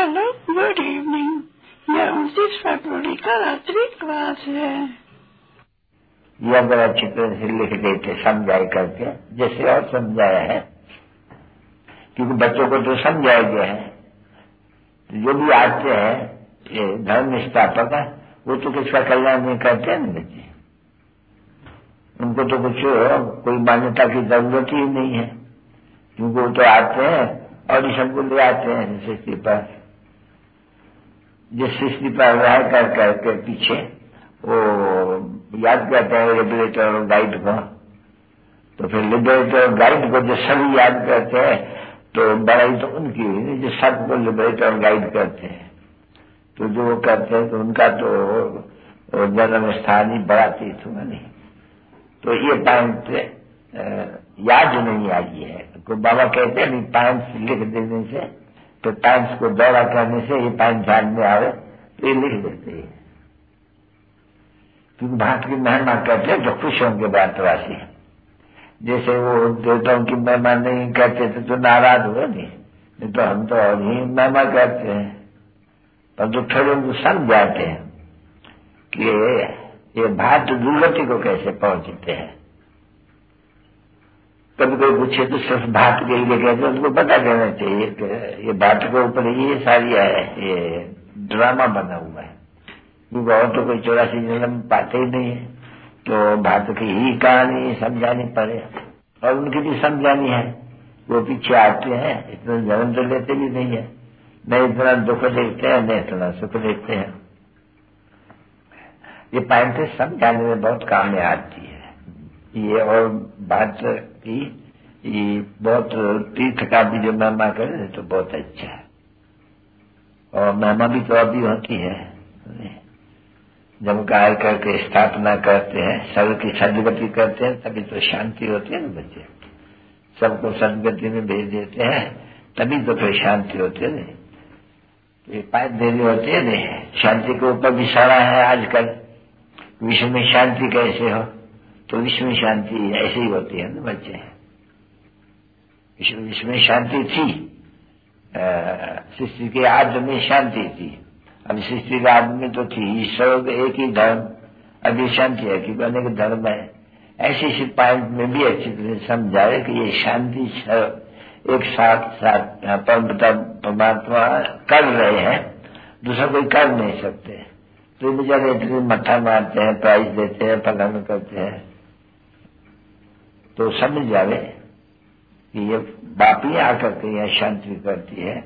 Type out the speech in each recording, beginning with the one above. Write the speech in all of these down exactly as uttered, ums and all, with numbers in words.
Hello, good evening. यह उनतीस फरवरी का रात्रि क्लास है। यह बड़ा अच्छी तरह से लिख देते समझाए करके, जैसे और समझाया है, क्योंकि बच्चों को तो समझाया गया है। जो भी आते हैं ये धर्म स्थापक है, वो तो किसका कल्याण नहीं करते हैं ना बच्चे। उनको तो कुछ कोई मान्यता की जरूरत ही नहीं है, क्योंकि वो तो आते हैं और इस सबको ले आते हैं सृष्टि पर। जिस सृष्टि पर रह कर करके पीछे वो याद करते हैं लिबरेटर और गाइड को, तो फिर लिबरेटर और गाइड को जो सभी याद करते हैं तो बड़ाई तो उनकी हुई जो सबको लिबरेटर और गाइड करते हैं। तो जो वो करते हैं तो उनका तो जन्म स्थान ही बड़ा तीर्थ हुआ नहीं। तो ये पॉइंट याद नहीं आई है। को बाबा कहते हैं पॉइंट्स लिख देने से, तो पॉइंट्स को दौरा करने से ये पॉइंट ध्यान में आवे तो ये लिख देते हैं। क्योंकि भारत की महिमा करते हैं तो खुश होंगे भारतवासी। जैसे वो देवताओं की महिमा नहीं करते थे तो नाराज हुए नहीं, नहीं तो हम तो और ही महिमा करते हैं। पर तो थोड़े उनको समझ जाते हैं कि ये भारत दुर्गति को कैसे पहुंचते हैं। कभी कोई पूछे तो सिर्फ भारत के लिए कहते उनको पता कहना चाहिए कि ये भारत के ऊपर ये सारी है, ये ड्रामा बना हुआ है। क्योंकि और तो कोई चौरासी जन्म पाते ही नहीं है, तो भारत की ही कहानी समझानी पड़े और उनकी भी समझानी है। वो पीछे आते हैं, इतना जन्म तो लेते भी नहीं है, न इतना दुख देखते हैं न इतना सुख देखते हैं। ये पॉइंट समझाने में बहुत काम में आती है ये। और भारत की ये बहुत तीर्थ का भी जो महिमा करे तो बहुत अच्छा है। और महिमा भी तो अभी होती है जब गाय करके स्थापना करते हैं, सबकी सदगति करते हैं, तभी तो शांति होती है ना बच्चे। सबको सदगति में भेज देते हैं तभी तो फिर शांति होती है। ये पाइप देनी होती है ना, शांति के ऊपर भी सारा है आजकल। विश्व में शांति कैसे हो, तो विश्व में शांति ऐसे ही होती है ना बच्चे। विश्व, विश्व में शांति थी, सृष्टि के आदि में शांति थी। अब सृष्टि के आदि में तो थी ईश्वर एक ही धर्म, अभी शांति है कि अनेक धर्म है। ऐसे इसी पॉइंट में भी अच्छी तरह समझाए कि ये शांति एक साथ साथ परमात्मा कर रहे हैं, दूसरा कोई कर नहीं सकते। तो बेचारे इतने मत्था मारते हैं, प्राइज देते हैं, फलाना करते हैं। तो समझ जावे कि ये बाप ही आकर के यह शांति करती है।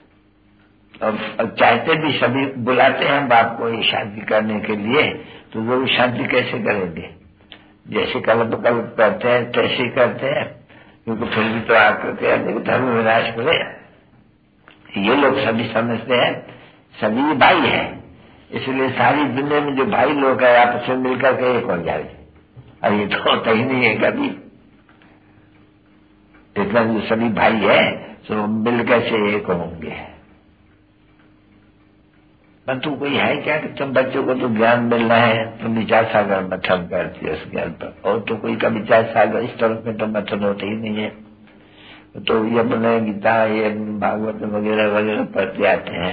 और चाहते भी सभी बुलाते हैं बाप को ये शांति करने के लिए, तो वो शांति कैसे करेंगे। जैसे कल्प कल्प करते हैं तैसे ही करते हैं, क्योंकि फिर भी तो आकर के अनेक धर्म विनाश करे। ये लोग सभी समझते हैं सभी भाई है, इसलिए सारी दुनिया में जो भाई लोग हैं आपस में मिलकर के एक हो जाए। और ये तो होता ही नहीं है कभी। इतना जो सभी भाई है तो मिलकर से एक होंगे। परंतु कोई है क्या कि तुम बच्चों को तो ज्ञान मिल रहा है, तुम विचार सागर मथन करती है उस ज्ञान पर, और तो कोई का विचार सागर इस तरफ में तो मथन होते ही नहीं है। तो ये अपने गीता ये भागवत वगैरह वगैरह पढ़ते आते हैं।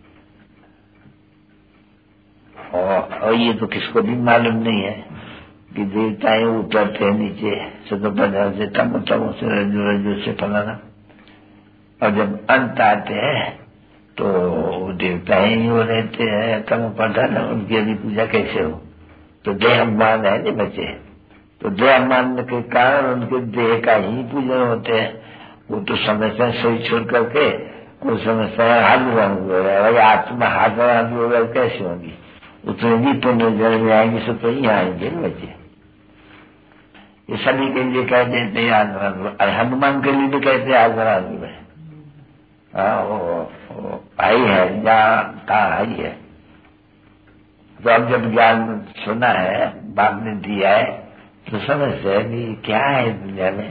और, और ये तो किसको भी मालूम नहीं है कि देवताएं उतरते हैं नीचे सतोपदार से, तम तमो से, रजो रजो से फलाना। और जब अंत आते हैं तो देवताएं ही हो रहते हैं तम प्रधान, उनकी यदि पूजा कैसे हो। तो देह अभिमान है नहीं बच्चे, तो देह अभिमान के कारण उनके देह का ही पूजन होते हैं। वो तो समझते हैं सोई छोड़ करके, वो समझते हैं हाथ रंग वगैरह, आत्मा हाथ रंग वगैरह कैसे होगी, उतनी पुनर्जन्म में आएंगे सो तो ही आएंगे बच्चे। ये सभी के लिए कह देते हैं आदरण, हनुमान के लिए भी कहते हैं आदरण में। हाँ वो, वो भाई है जहाँ कहा है ये। तो अब जब ज्ञान सुना है बाप ने दिया है तो समझते हैं कि क्या है दुनिया में।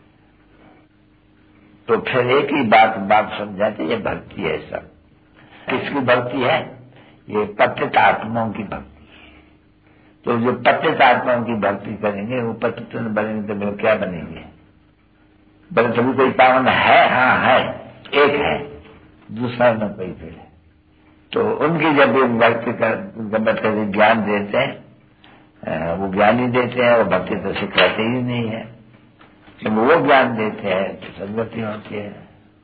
तो फिर एक ही बात बाप समझाते, ये भक्ति है। सब किसकी भक्ति है, ये पतित आत्माओं की भक्ति। तो जो पतित आत्माओं की भक्ति करेंगे वो पतित न बनेंगे तो वो क्या बनेंगे। बल्कि सभी कोई पावन है, हाँ है, एक है दूसरा न कोई फिर। तो उनकी जब भक्ति का बच्चे ज्ञान देते हैं, वो ज्ञान ही देते हैं, वो भक्ति तो सिखाते ही नहीं है। जब वो ज्ञान देते हैं तो सदगति होती है।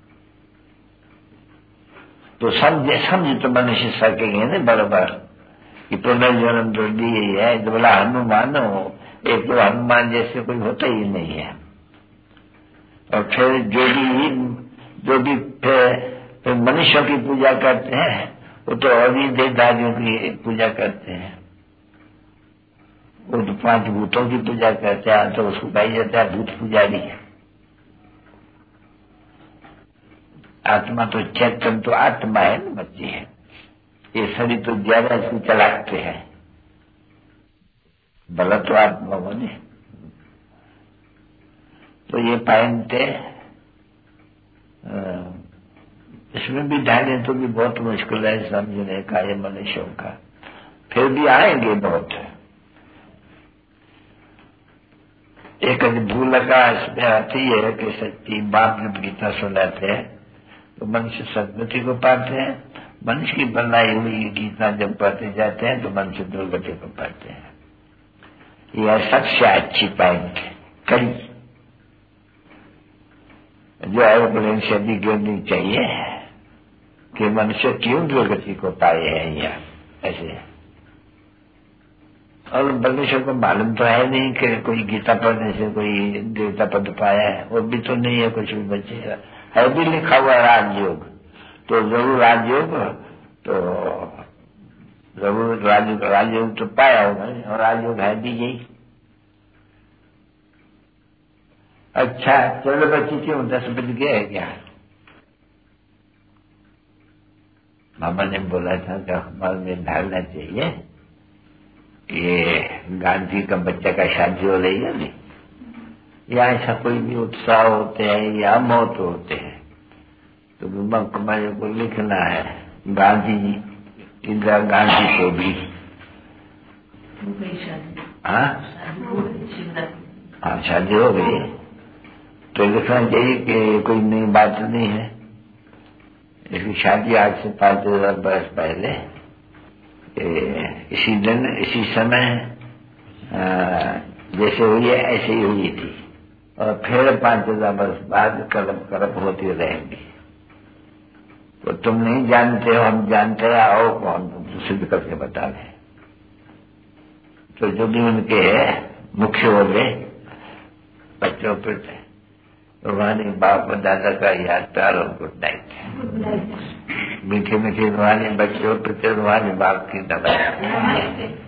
तो समझे समझ तो मनुष्य सकेंगे ना बराबर कि पुनर्जन्म तो दिए ही है। तो बोला हनुमान हो, एक तो हनुमान जैसे कोई होता ही नहीं है। और फिर जो भी जो भी फिर मनुष्यों की पूजा करते हैं वो तो और भी देवदारियों की पूजा करते हैं। वो तो पांच भूतों की पूजा करते हैं, तो उसको कहा जाता है भूत पुजारी। आत्मा तो चेतन तो आत्मा है ना बच्ची है, ये शरीर तो ज्यादा इसको चलाते हैं। भला तो आत्मा बने। तो ये पाएंगे इसमें भी ढाले तो भी बहुत मुश्किल है समझने का ये मनुष्यों का। फिर भी आएंगे बहुत। एक भूल का इसमें आती है कि सच्ची बाप जब गीता सुनाते हैं तो मनुष्य सदगति को पाते हैं। मनुष्य की बनाई हुई गीता जब पढ़ते जाते हैं तो मनुष्य दुर्गति को पाते हैं। यह सबसे अच्छी पॉइंट करी जो एरोप्लेन से भी गिरनी चाहिए कि मनुष्य क्यों दुर्गति को पाए हैं यहाँ ऐसे। और मनुष्य को मालूम तो है नहीं कि कोई गीता पढ़ने से कोई देवता पद पाया है, वो भी तो नहीं है कुछ भी बचेगा। है भी लिखा हुआ राजयोग, तो जरूर राजयोग तो जरूर राजयोग राजयोग तो पाया होगा और राजयोग है भी यही। अच्छा चलो बच्ची क्यों दस बज गए है क्या? मामा ने बोला था कि अखबार में डालना चाहिए ये गांधी का बच्चा का शादी हो रही है नहीं, या ऐसा कोई भी उत्साह होते हैं या मौत होते हैं तो बीमा कुमारी को लिखना है गांधी जी इंदिरा गांधी को भी। हाँ हाँ शादी हो गई तो लिखना चाहिए कि कोई नई बात नहीं है। इसकी शादी आज से पांच हजार बरस पहले इसी दिन इसी समय जैसे हुई है ऐसे ही हुई थी और फिर पांच हजार वर्ष बाद कलप करप होती रहेंगी। तो तुम नहीं जानते हो, हम जानते हैं, आओ कौन तुम सिद्ध करके बता दें। तो जो भी उनके मुख्य हो गए बच्चों पर रूहानी बाप और दादा का याद प्यार और गुड नाइट। मीठे मीठे रूहानी बच्चों पर रूहानी बाप की दवा।